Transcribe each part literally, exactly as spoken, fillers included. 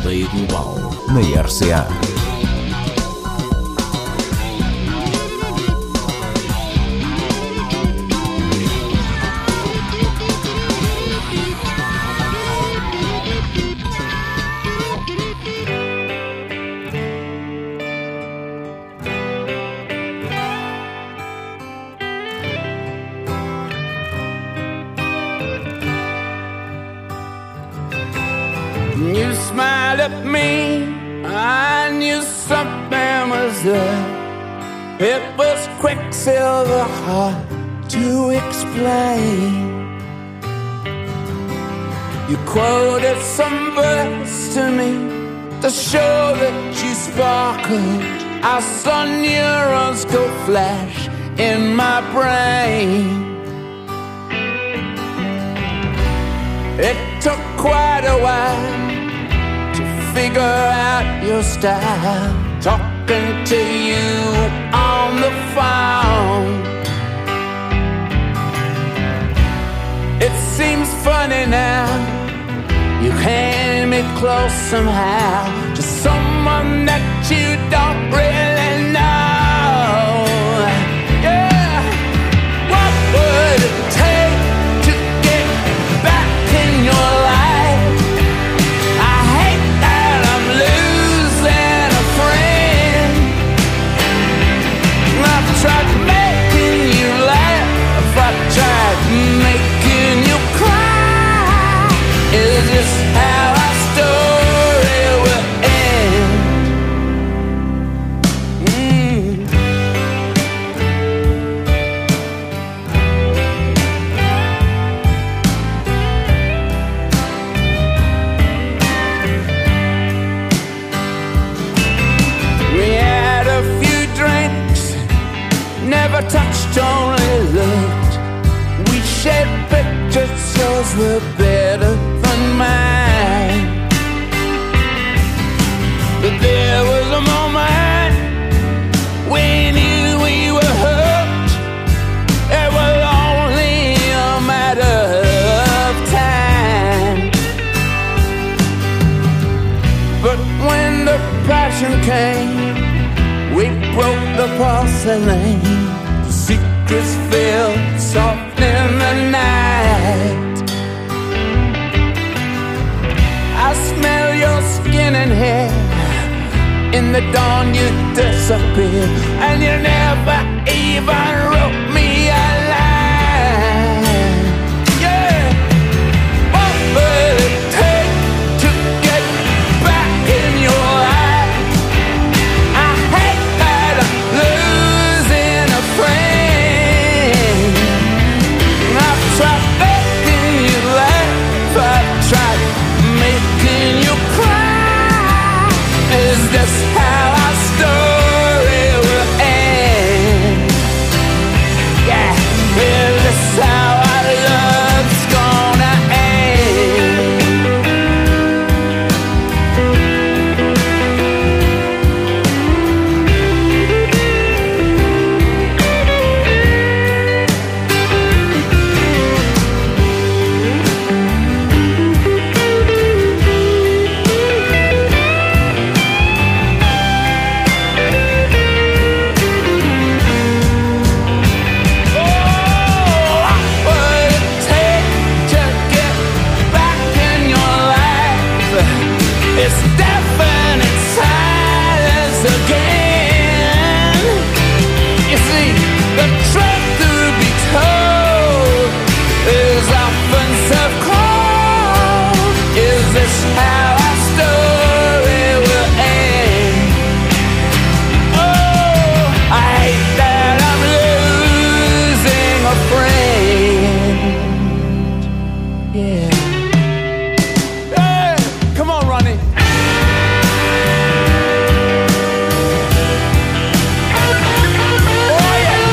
Aldeia Global, na R C A. You smiled at me, I knew something was there. It was quicksilver, hard to explain. You quoted some verse to me to show that you sparkled. I saw neurons go flash in my brain. It took quite a while to figure out your style, talking to you on the phone. It seems funny now, you came me close somehow to someone that you don't really know. Yeah, what would it take to get back in your life? I hate that I'm losing a friend. I've tried making you laugh, I've tried making you cry. Is this how our story will end? Mm. We had a few drinks, never touched, only looked. We shared pictures, yours were better than mine. But there was a moment we knew we were hurt. It was only a matter of time. But when the passion came, we broke the porcelain. The secrets fell soft in the night. I smell your skin and hair. In the dawn you disappeared, and you never even wrote me a line. Yeah, what would it take to get back in your life? I hate that I'm losing a friend. I've tried making you laugh, I've tried making you cry. Is this how our story will end? Yeah, is this how our love's gonna end? It's definite silence again. You see, the truth to be told is often so cold. Is this how our story will end? Oh, I hate that I'm losing a friend. Yeah. Come on, Ronnie. Oh, yeah.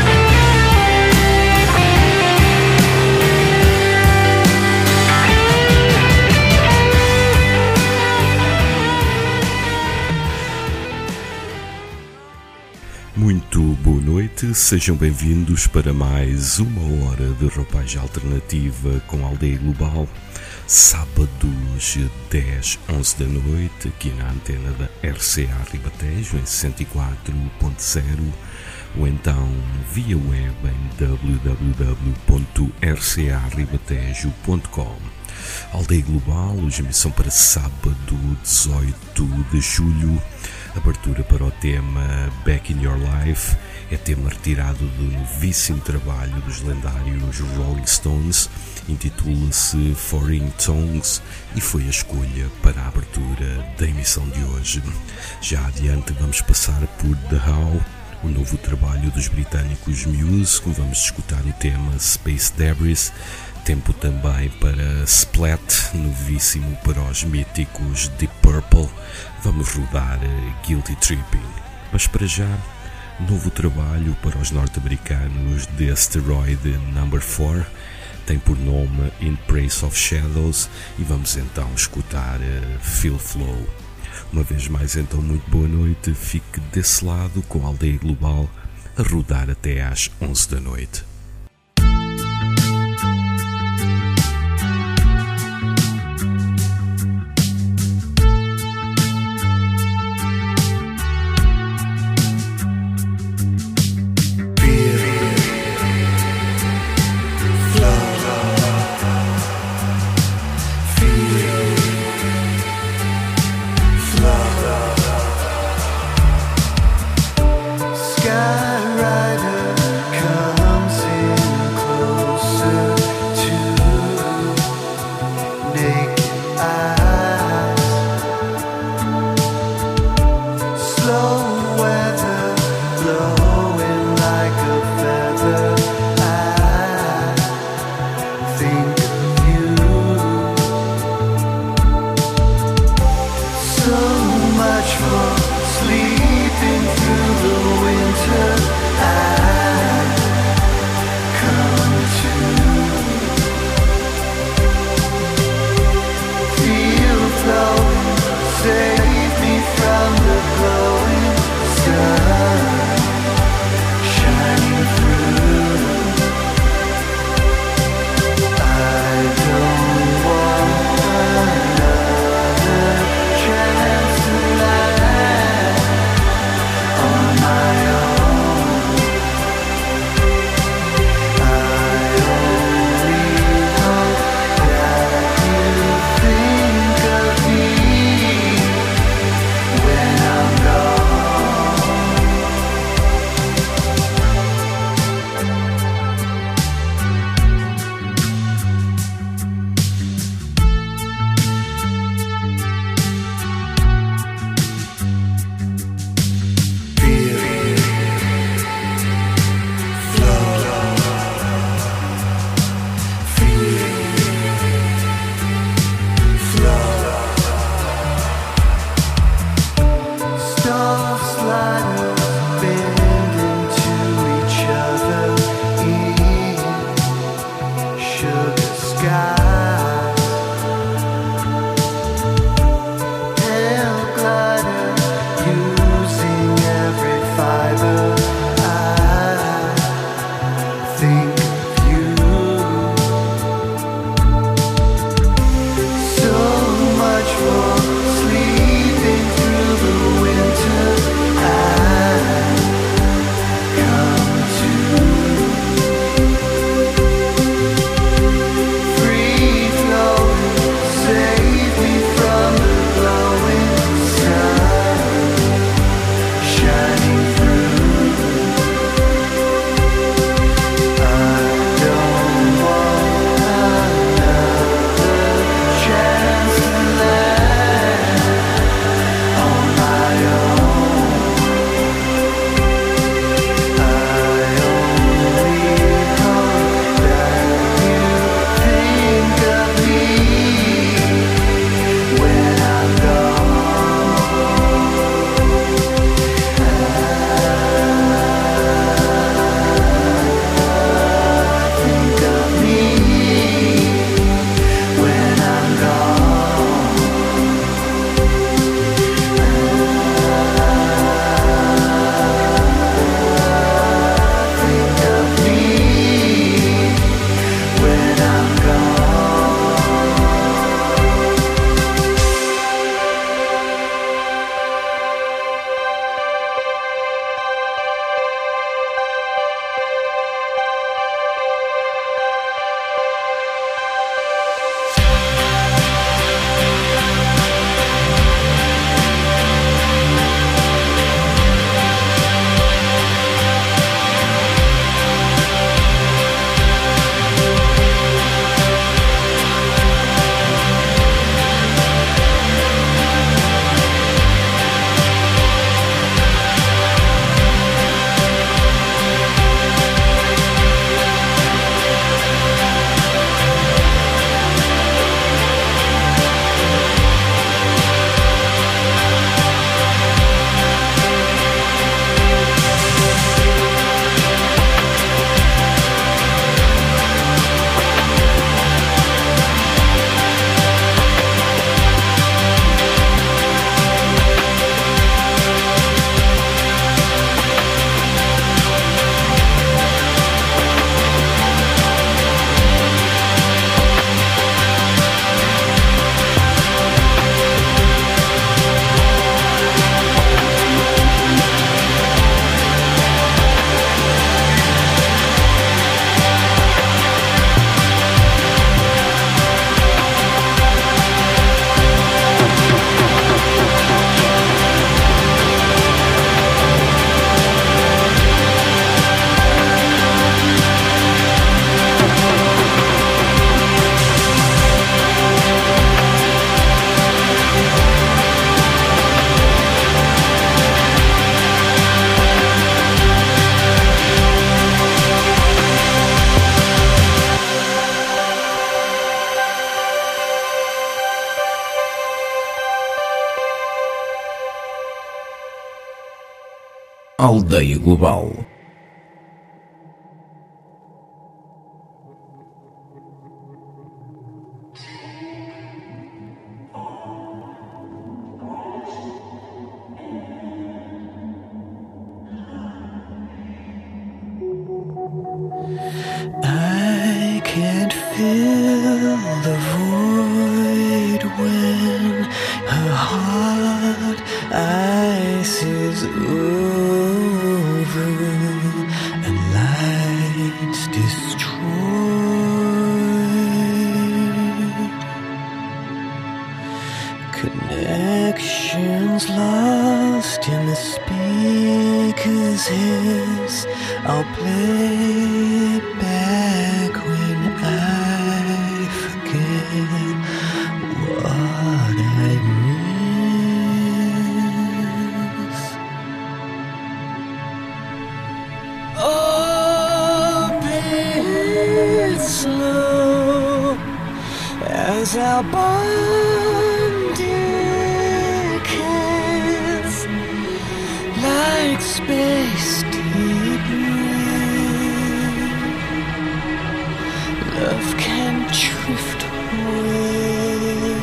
Muito boa noite, sejam bem-vindos para mais uma hora de roupagem alternativa com a Aldeia Global. sábados dez, onze da noite, aqui na antena da R C A Ribatejo, em sessenta e quatro ponto zero, ou então via web em w w w ponto r c a ribatejo ponto com. Aldeia Global, hoje emissão para sábado dezoito de julho, abertura para o tema Back in Your Life, é tema retirado do novíssimo trabalho dos lendários Rolling Stones, intitula-se Foreign Tongues e foi a escolha para a abertura da emissão de hoje. Já adiante vamos passar por The How, o novo trabalho dos britânicos Muse, como vamos escutar o tema Space Debris. Tempo também para Splat, novíssimo para os míticos Deep Purple. Vamos rodar Guilty Tripping. Mas para já, novo trabalho para os norte-americanos de Asteroid Number quatro. Tem por nome In Praise of Shadows e vamos então escutar Feel Flow. Uma vez mais então, muito boa noite. Fique desse lado com a Aldeia Global a rodar até às onze da noite. Feel Aldeia Global. I can't fill the void when her heart ices over and lights destroyed. Connections lost in the speaker's hiss. I'll play it back when I forget what I miss. Oh, be slow as our bond decays like space debris. Love can drift away.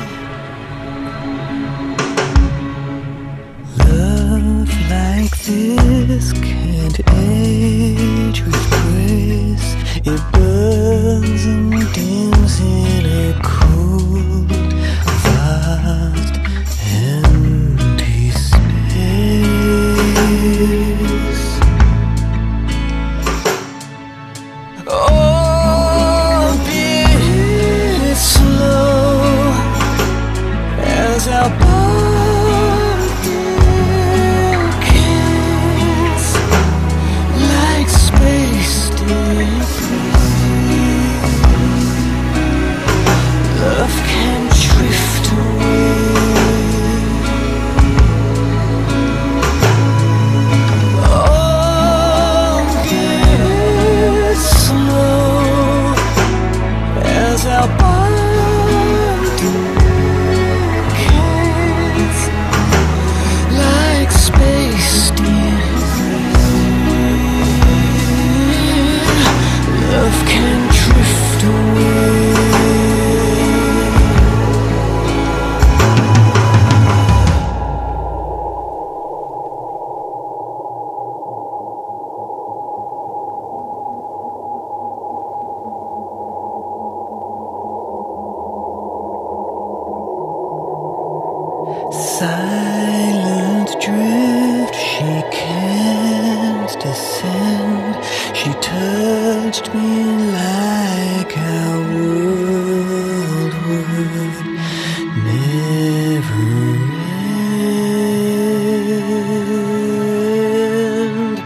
Love like this can't age with grace. It burns and dims in a cold, vast, empty space. Oh, be slow as our bond decays like space debris. Love can drift away. Oh, get slow as our bond decays like space debris. Love can drift away. Silent drift, she can't descend. She touched me like our world would never end.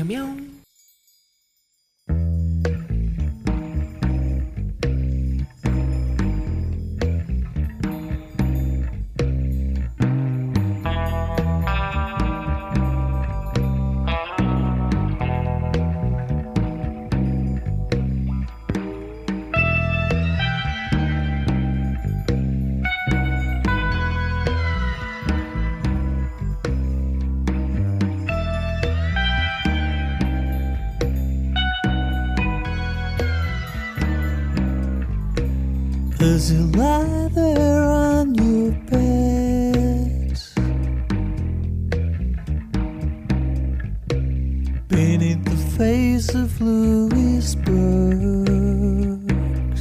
miau. As you lie there on your bed, beneath the face of Louis Brooks,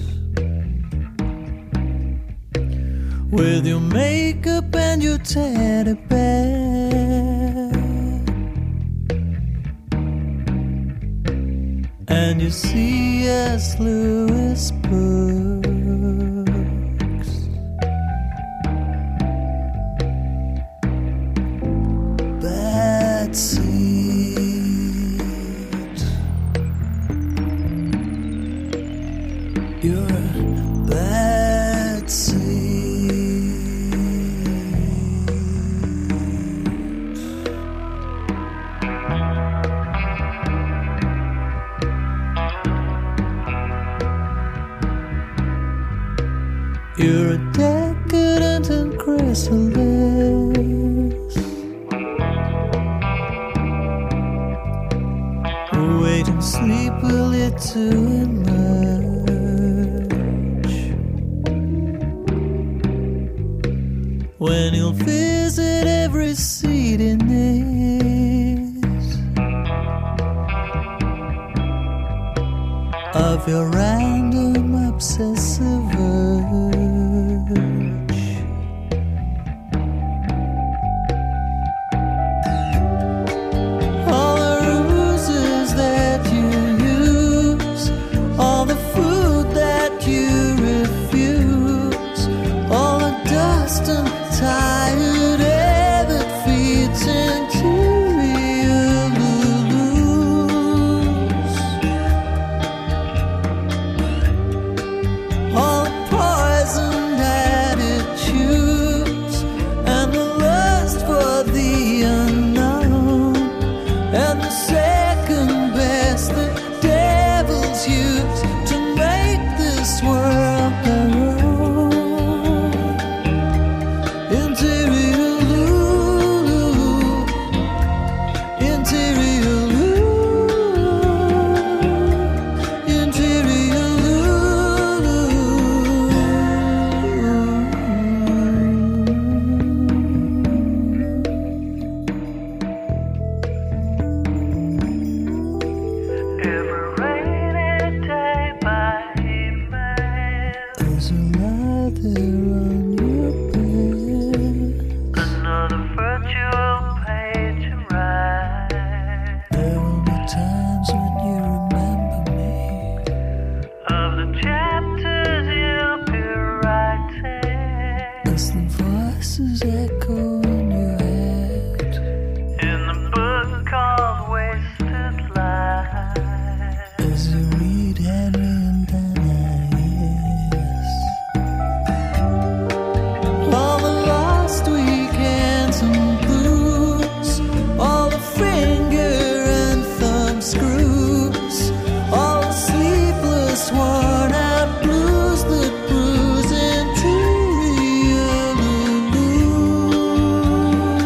with your makeup and your teddy bear, and you see as Louis Brooks. You're a bad seed. You're a decadent and chrysalis, waiting sleepily to emerge. When you'll visit every seat in this of your random obsessive urge, all the ruses that you use, all the food that you refuse, all the dust and tired air that feeds interior lulus, all the poisoned attitudes and the lust for the unknown, and the second best the devils use to make this world their own. Interior Lulu, interior Lulu, interior Lulu. Every rainy day by email, as you lie there on your bed, another virtual page to write. There will be times when you remember me, of the chapters you'll be writing, as the voices echo in your head, in the book called Wasted Life, as you read Henry and Danaeus. All the lost weekends and blues, all the finger and thumb screws, all the sleepless worn out blues that bruise interior Lulu.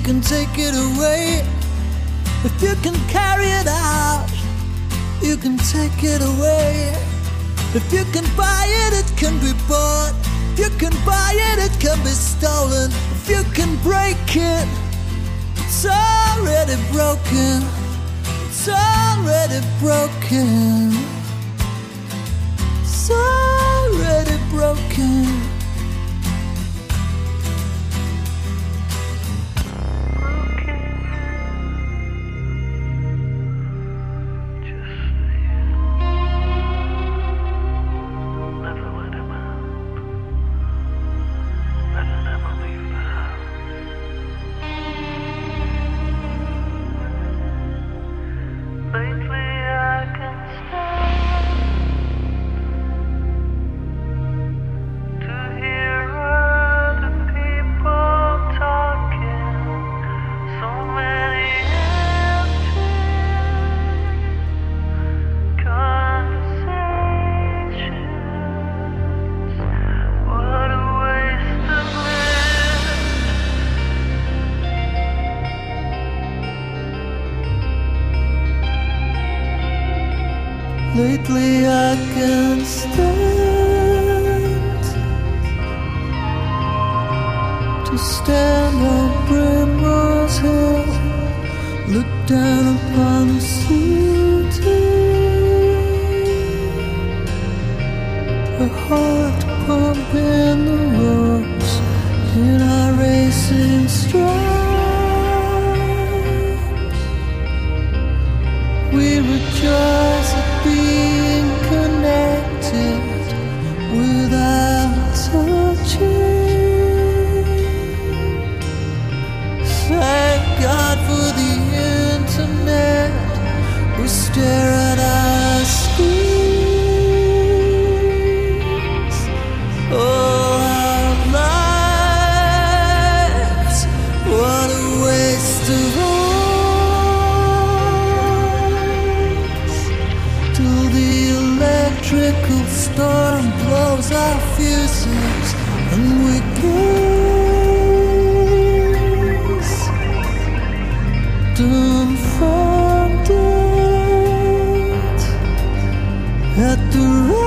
can take it away. If you can carry it out, you can take it away. If you can buy it, it can be bought. If you can buy it, it can be stolen. If you can break it, it's already broken. It's already broken. It's already broken. Lately I can't stand to stand on Primrose Hill, look down upon the city, a heart pumping the roads in our racing stripes. We rejoice at being connected without touching. Thank God for the internet. We stare at our screens. All our lives, what a waste of all. Electrical storm blows our fuses and we gaze dumbfounded at the rise.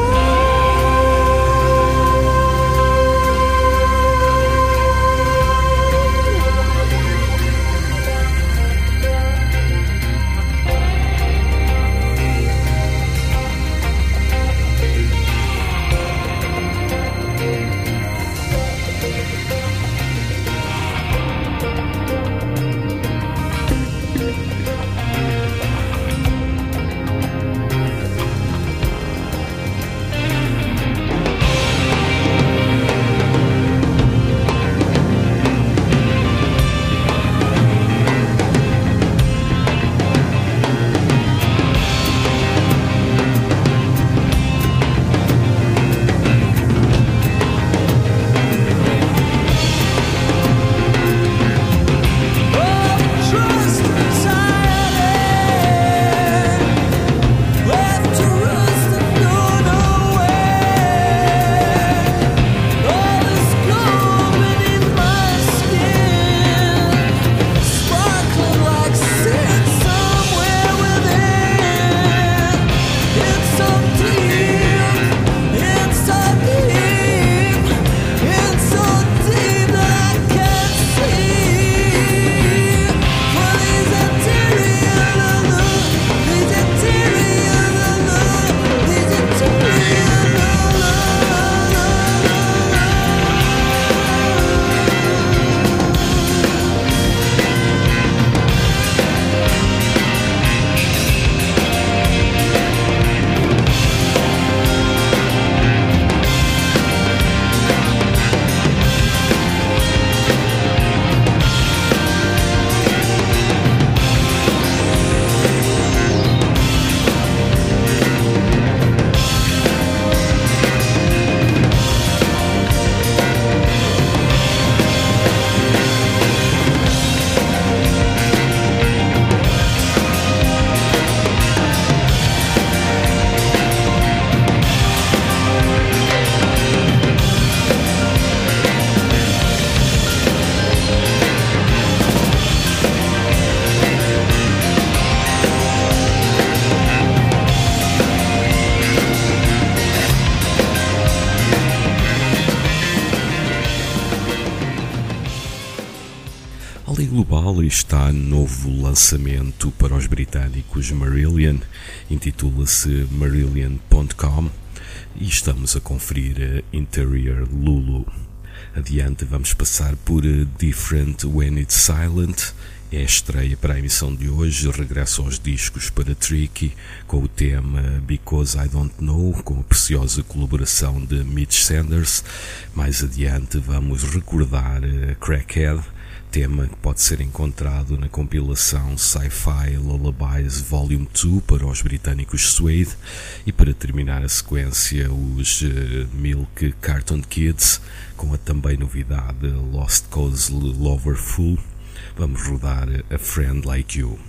Valley está novo lançamento para os britânicos Marillion, intitula-se Marillion ponto com e estamos a conferir a Interior Lulu. Adiante vamos passar por Different When It's Silent, é a estreia para a emissão de hoje, regresso aos discos para Tricky com o tema Because I Don't Know, com a preciosa colaboração de Mitch Sanders. Mais adiante vamos recordar Crackhead, tema que pode ser encontrado na compilação Sci-Fi Lullabies Volume dois para os britânicos Suede, e para terminar a sequência os uh, Milk Carton Kids com a também novidade Lost Cause Loverful. Vamos rodar A Friend Like You.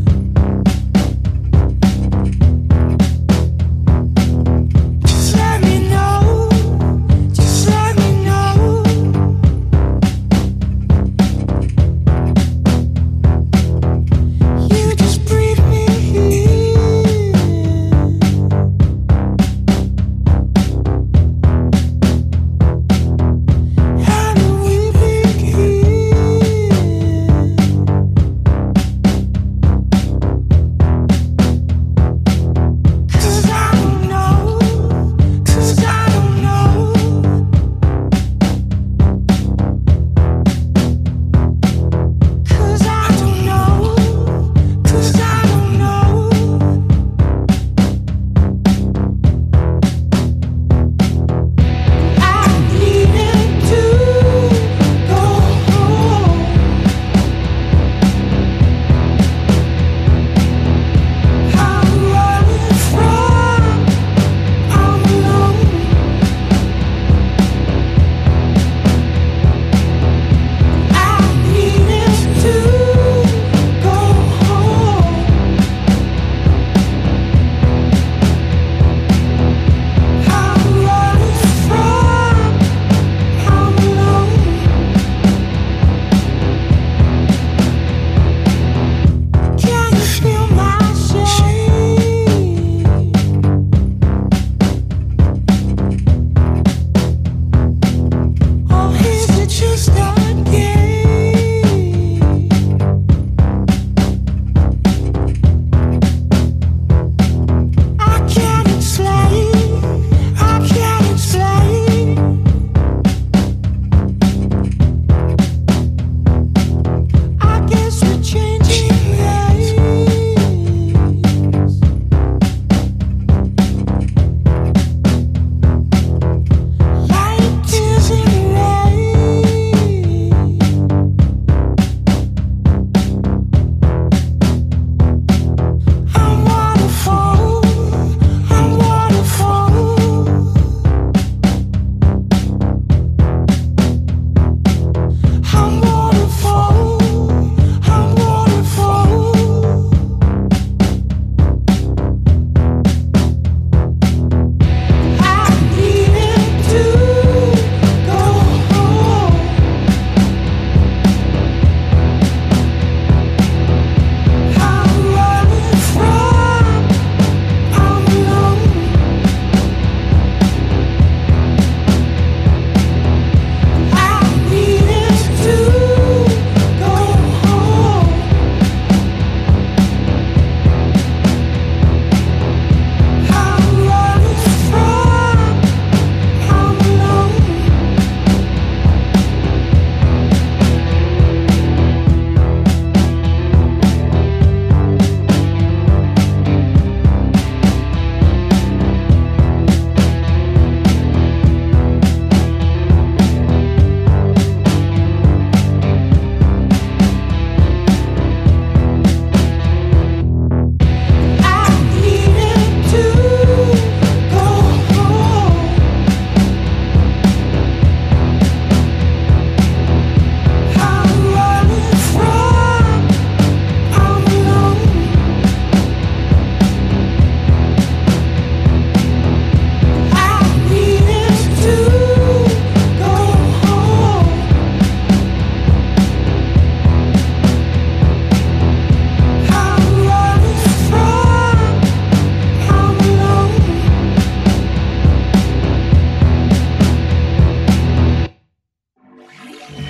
Let me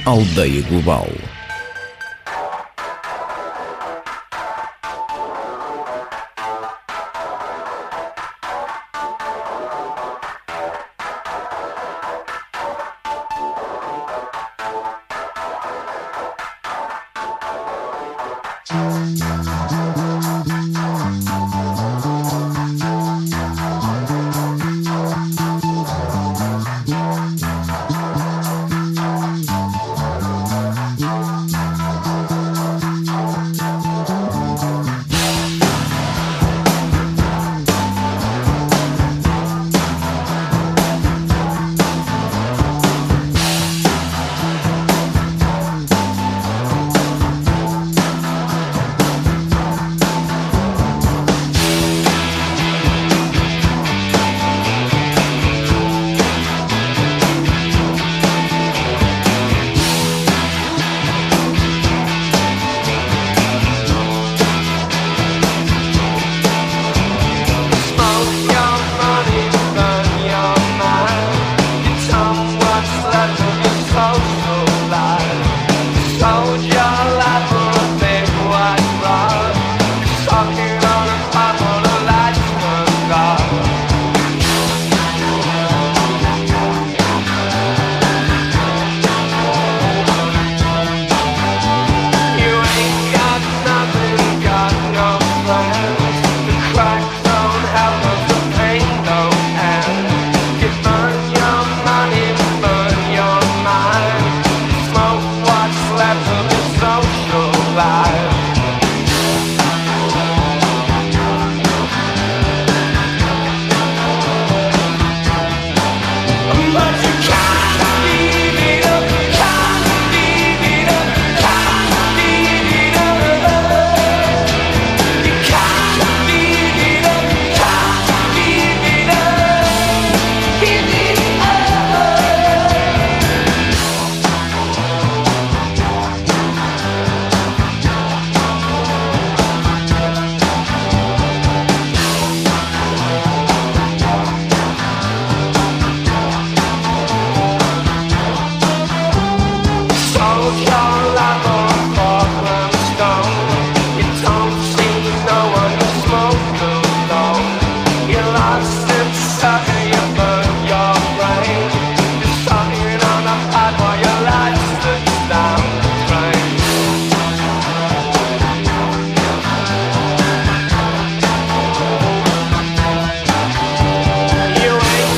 Aldeia Global.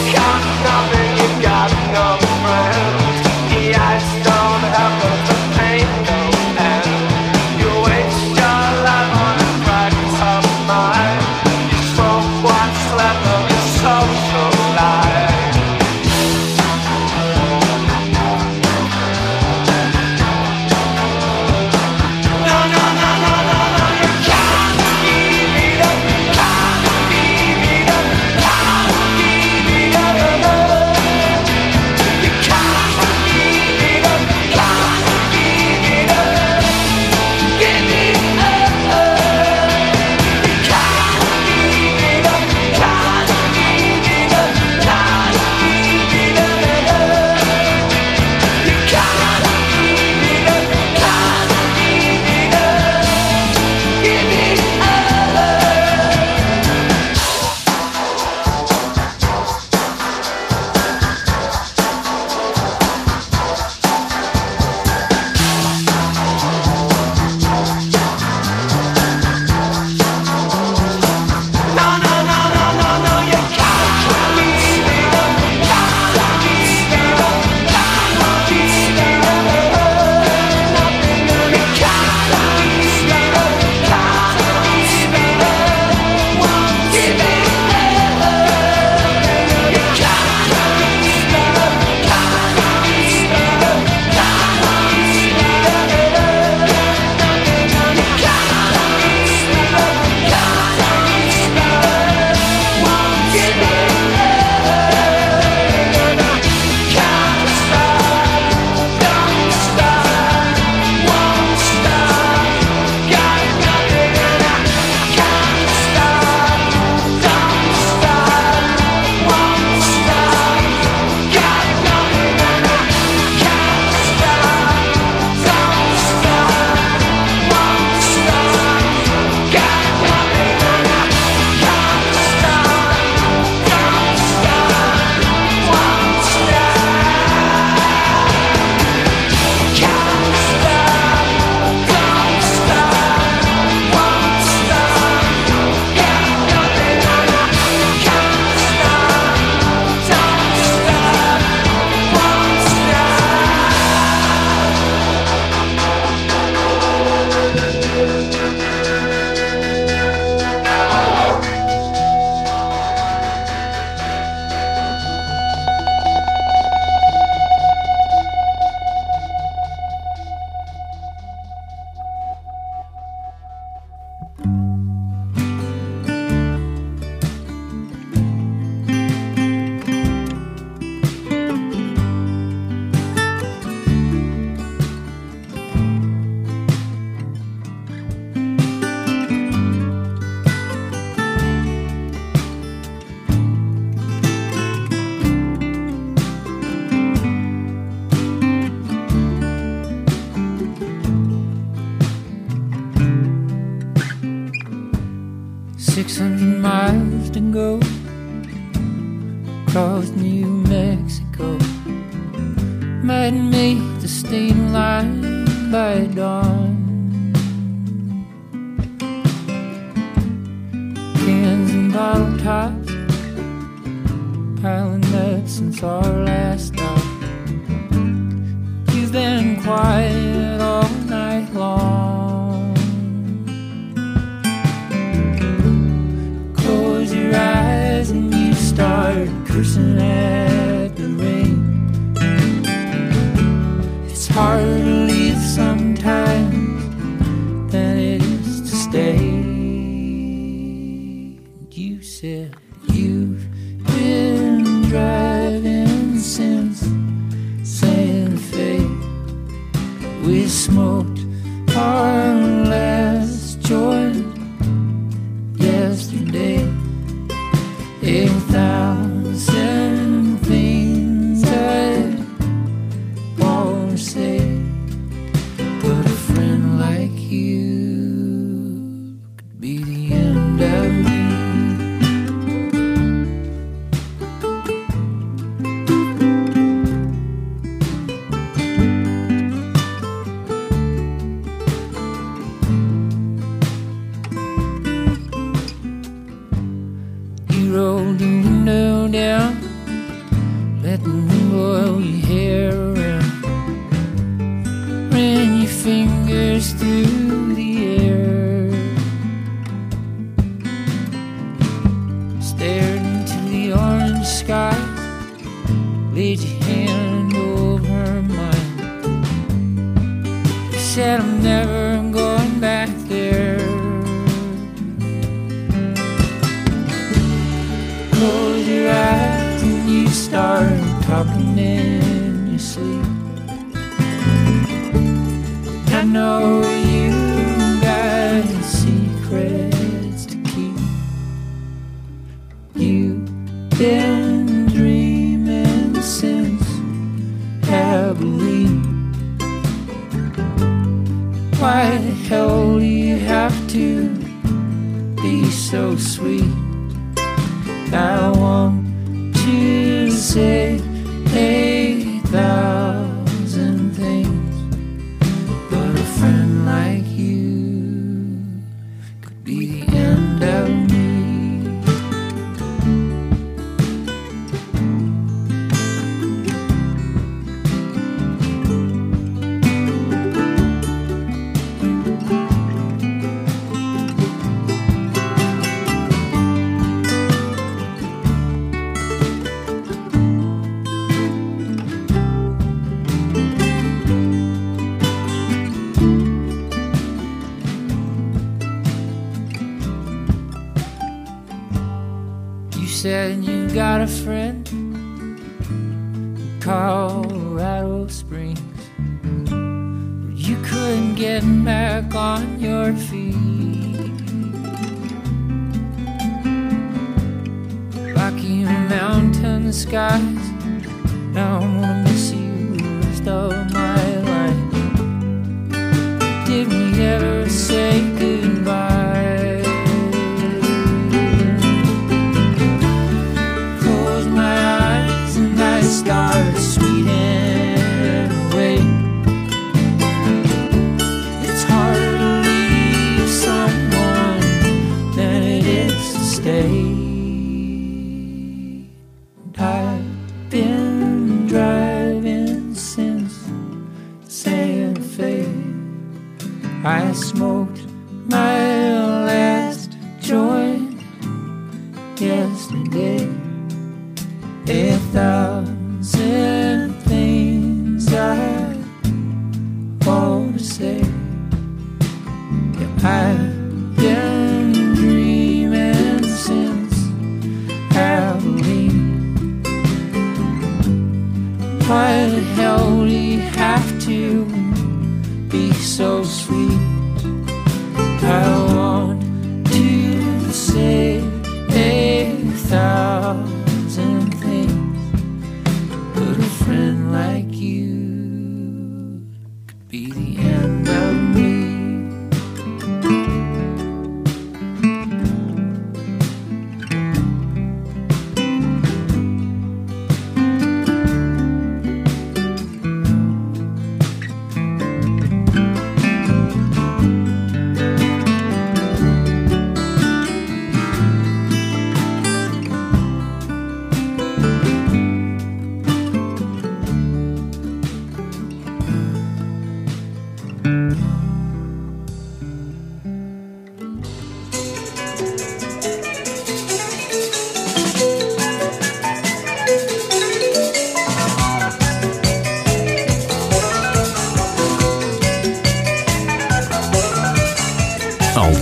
Don't have no pain. six hundred miles to go across New Mexico. Might make the state line by dawn. Cans and bottle tops, piling up since our last stop. You've been quiet all night long. Close your eyes and you start cursing at the rain. It's harder to leave sometimes than it is to stay. You said you've been driving since Santa Fe. We smoked our last joint yesterday. A thousand things I want to say, but a friend like you could be the end of me. Roll the window down, let the wind blow your hair around, ran your fingers through the air, stared into the orange sky, laid your hand over mine. You said I'm never going back there. Close your eyes and you start talking in your sleep. I know you got secrets to keep. You've been dreaming since Halloween. Why the hell do you have to be so sweet? I want to say a thousand things, but a friend like you could be the end of me. Said you got a friend in Colorado Springs, but you couldn't get back on your feet. Rocky Mountain skies, now I'm gonna miss you the rest of my life. Did we ever say goodbye? Start sweeting away. It's harder to leave someone than it is to stay. And I've been driving since Santa Fe. I smoked my last joint yesterday. A thousand things I want to say. Yeah, I've been dreaming since Halloween. Why the hell do you have to be so sweet? I want to say a thousand things, but a friend like you could be the end of me.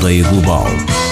Aldeia Global.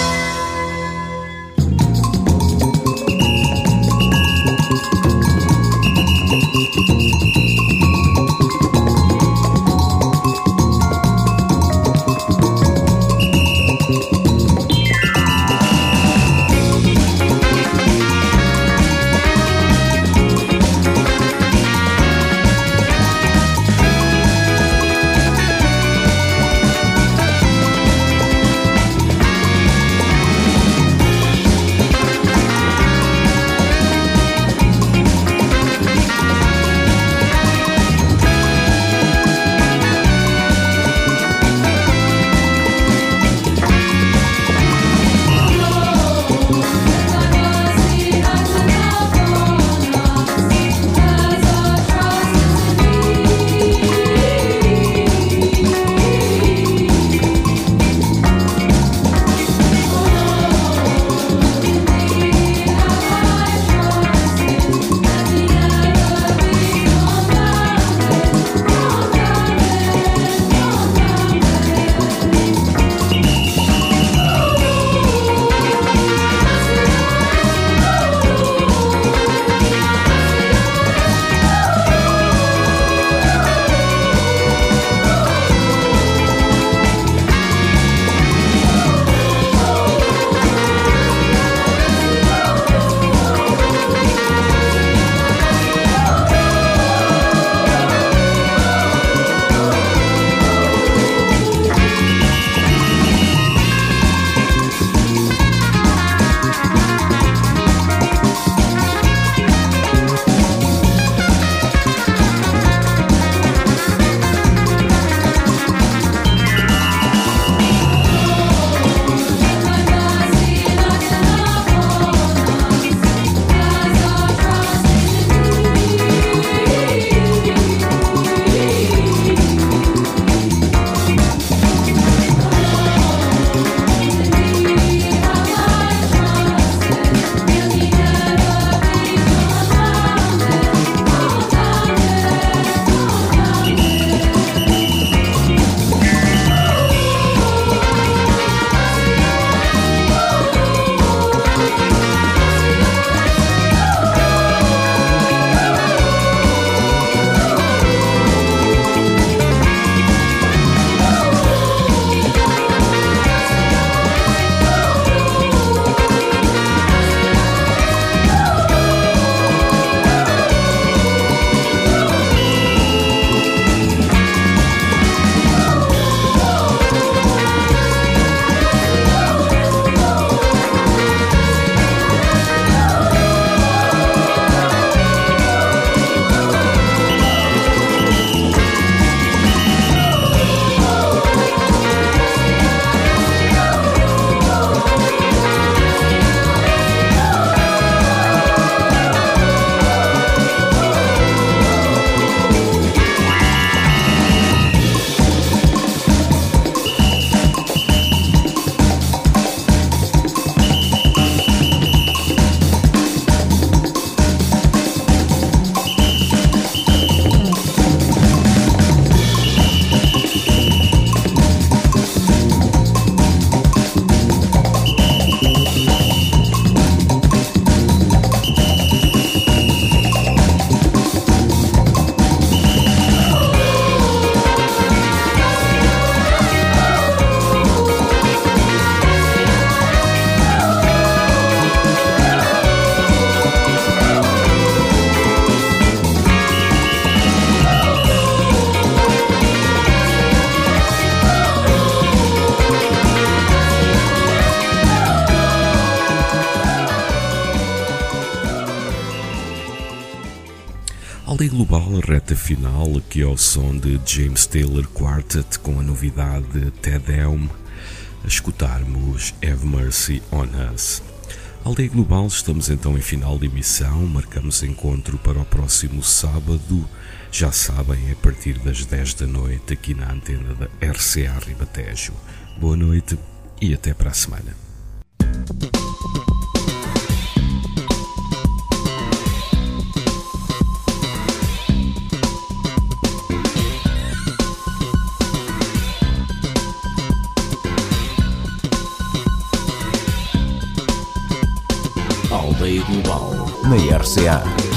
Aldeia Global, reta final, aqui ao som de James Taylor Quartet, com a novidade Te Deum, a escutarmos Have Mercy on Us. Aldeia Global, estamos então em final de emissão, marcamos encontro para o próximo sábado, já sabem, a partir das dez da noite, aqui na antena da R C A Ribatejo. Boa noite e até para a semana. Aldeia Global, na R C A.